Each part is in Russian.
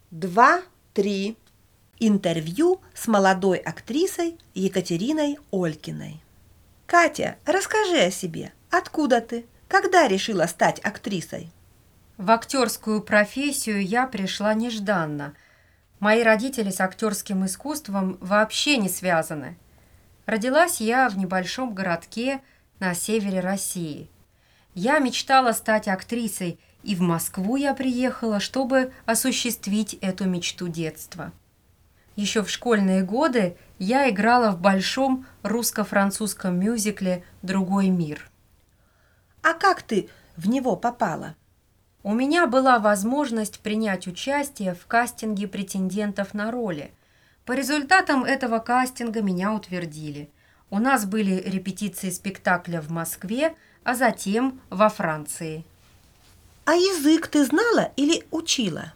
2, 3. Интервью с молодой актрисой Екатериной Олькиной. Катя, расскажи о себе. Откуда ты? Когда решила стать актрисой? В актерскую профессию я пришла нежданно. Мои родители с актерским искусством вообще не связаны. Родилась я в небольшом городке на севере России. Я мечтала стать актрисой, и в Москву я приехала, чтобы осуществить эту мечту детства. Еще в школьные годы я играла в большом русско-французском мюзикле «Другой мир». А как ты в него попала? У меня была возможность принять участие в кастинге претендентов на роли. По результатам этого кастинга меня утвердили. У нас были репетиции спектакля в Москве, а затем во Франции. А язык ты знала или учила?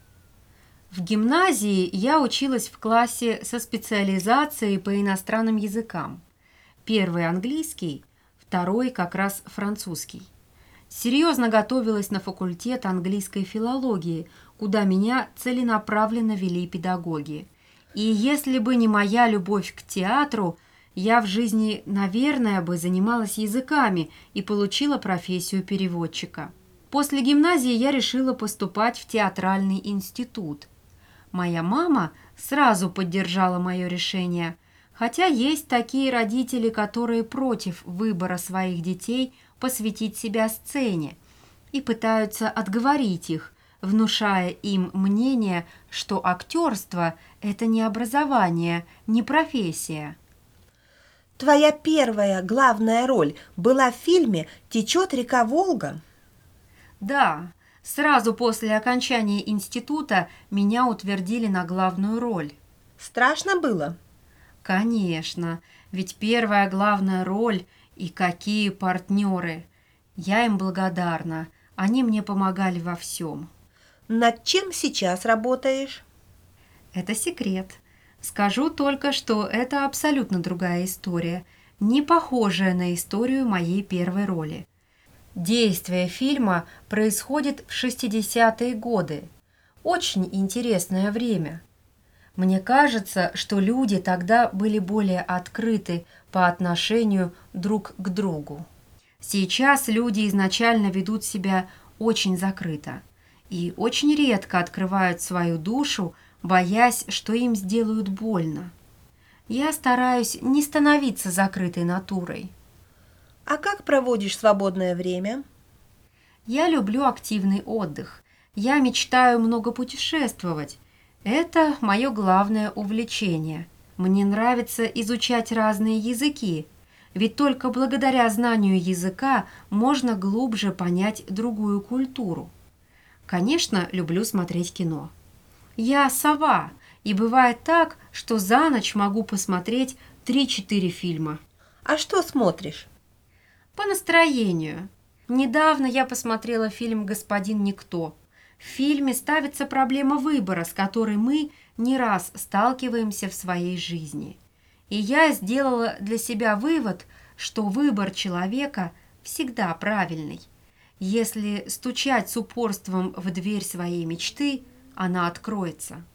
В гимназии я училась в классе со специализацией по иностранным языкам. Первый английский, второй как раз французский. Серьезно готовилась на факультет английской филологии, куда меня целенаправленно вели педагоги. И если бы не моя любовь к театру, я в жизни, наверное, бы занималась языками и получила профессию переводчика. После гимназии я решила поступать в театральный институт. Моя мама сразу поддержала мое решение, хотя есть такие родители, которые против выбора своих детей посвятить себя сцене и пытаются отговорить их, внушая им мнение, что актерство – это не образование, не профессия. Твоя первая главная роль была в фильме «Течет река Волга». Да, сразу после окончания института меня утвердили на главную роль. Страшно было? Конечно, ведь первая главная роль и какие партнеры. Я им благодарна, они мне помогали во всем. Над чем сейчас работаешь? Это секрет. Скажу только, что это абсолютно другая история, не похожая на историю моей первой роли. Действие фильма происходит в 60-е годы. Очень интересное время. Мне кажется, что люди тогда были более открыты по отношению друг к другу. Сейчас люди изначально ведут себя очень закрыто и очень редко открывают свою душу, боясь, что им сделают больно. Я стараюсь не становиться закрытой натурой. А как проводишь свободное время? Я люблю активный отдых. Я мечтаю много путешествовать. Это мое главное увлечение. Мне нравится изучать разные языки, ведь только благодаря знанию языка можно глубже понять другую культуру. Конечно, люблю смотреть кино. Я сова, и бывает так, что за ночь могу посмотреть 3-4 фильма. А что смотришь? По настроению. Недавно я посмотрела фильм «Господин Никто». В фильме ставится проблема выбора, с которой мы не раз сталкиваемся в своей жизни. И я сделала для себя вывод, что выбор человека всегда правильный. Если стучать с упорством в дверь своей мечты, она откроется.